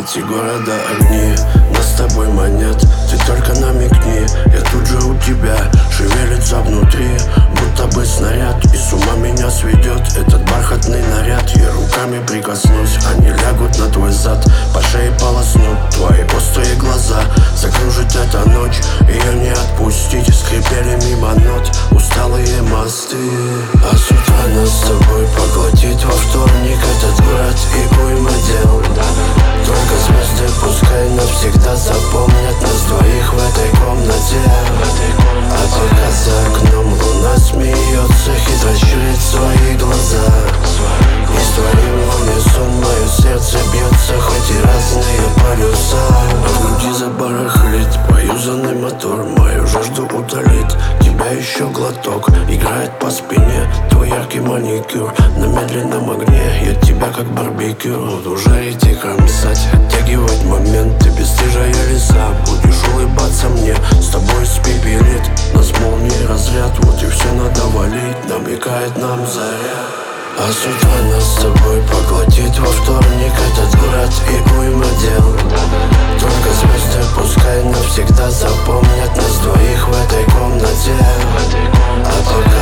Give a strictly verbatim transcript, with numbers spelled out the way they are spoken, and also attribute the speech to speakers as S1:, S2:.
S1: эти города огни. Нас с тобой манят, ты только намекни. Я тут же у тебя, шевелится внутри, будто бы снаряд. И с ума меня сведет этот бархатный наряд. Я руками прикоснусь, они лягут на твой зад, по шее полоснут твои острые глаза. Закружит эта ночь, ее не отпустить. Скрипели мимо нот усталые мосты. А с утра нас с тобой поглотит во вторник этот город и уйма дел. Только звезды пускай навсегда запомнят нас двоих в этой комнате. А пока за окном луна смеется, хитро щурит свои глаза. И с твоим в унисон мое сердце бьется, хоть и разные полюса. А в груди забарахлит поюзанный мотор, мою жажду утолит тебя еще глоток. Играет по спине твой яркий маникюр на медленном огне. Я тебя как барбекю буду жарить и кромсать, оттягивать моменты бесстыжая леса. Будешь улыбаться мне, с тобой спепелит нас молнии разряд. Вот и все надо валить, намекает нам заря. А с утра нас с тобой поглотит во вторник этот город и уйма дел. Только звезды пускай навсегда запомнят нас двоих в этой комнате. А пока